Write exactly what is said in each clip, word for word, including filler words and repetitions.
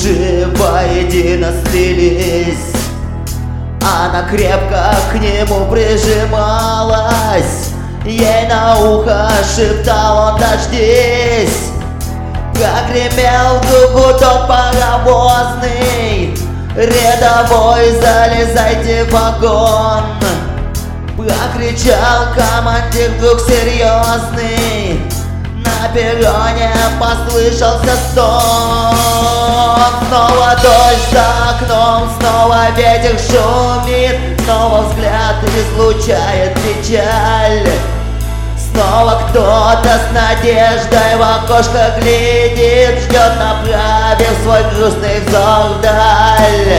души воедино слились. Она крепко к нему прижималась, ей на ухо шептал он: дождись. Прогремел вдруг гудок паровозный: рядовой, залезайте в вагон. Прокричал командир вдруг серьезный, на перроне послышался стон. Снова дождь за окном, снова ветер шумит, снова взгляд излучает печаль. Снова кто-то с надеждой в окошко глядит, ждет, направив свой грустный взор вдаль.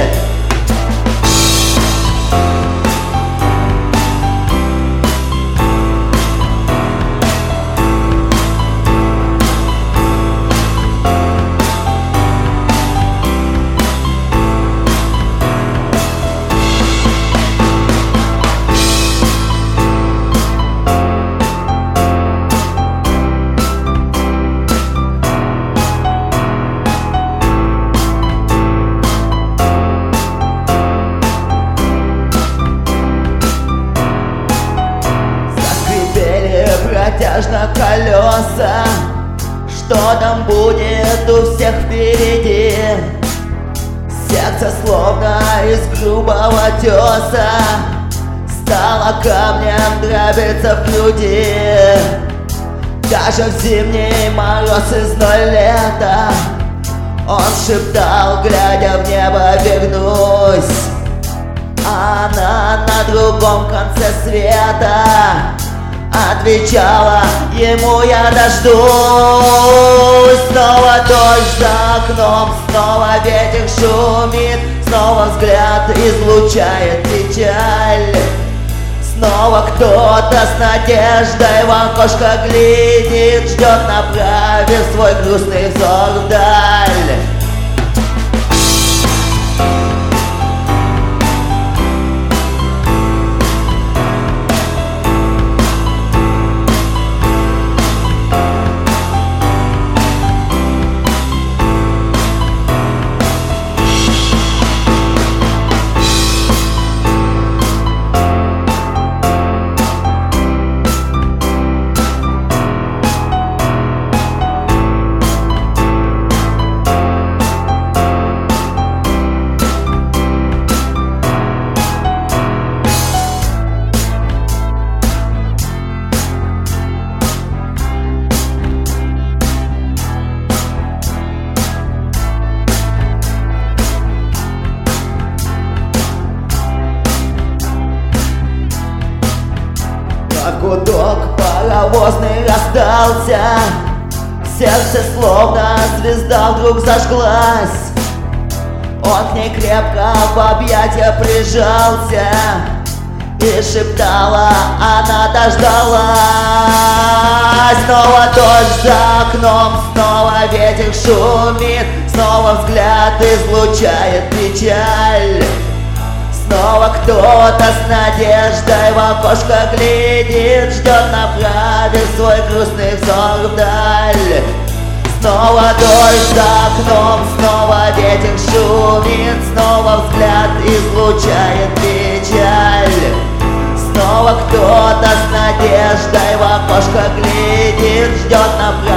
Протяжно колеса, что там будет у всех впереди? Сердце словно из грубого теса стало камнем, дробиться в груди. Даже в зимний мороз и зной лета он шептал, глядя в небо: вернусь. Она на другом конце света отвечала ему: я дождусь. Снова дождь за окном, снова ветер шумит, снова взгляд излучает печаль. Снова кто-то с надеждой в окошко глядит, ждет, направив свой грустный взор вдаль. Гудок паровозный раздался, сердце словно звезда вдруг зажглась. Он к ней крепко в объятия прижался, и шептала она: дождалась. Снова дождь за окном, снова ветер шумит, снова взгляд излучает печаль. Снова кто-то с надеждой в окошко глядит, ждет, направив свой грустный взор вдаль. Снова дождь за окном, снова ветер шумит, снова взгляд излучает печаль. Снова кто-то с надеждой в окошко глядит, ждет, направив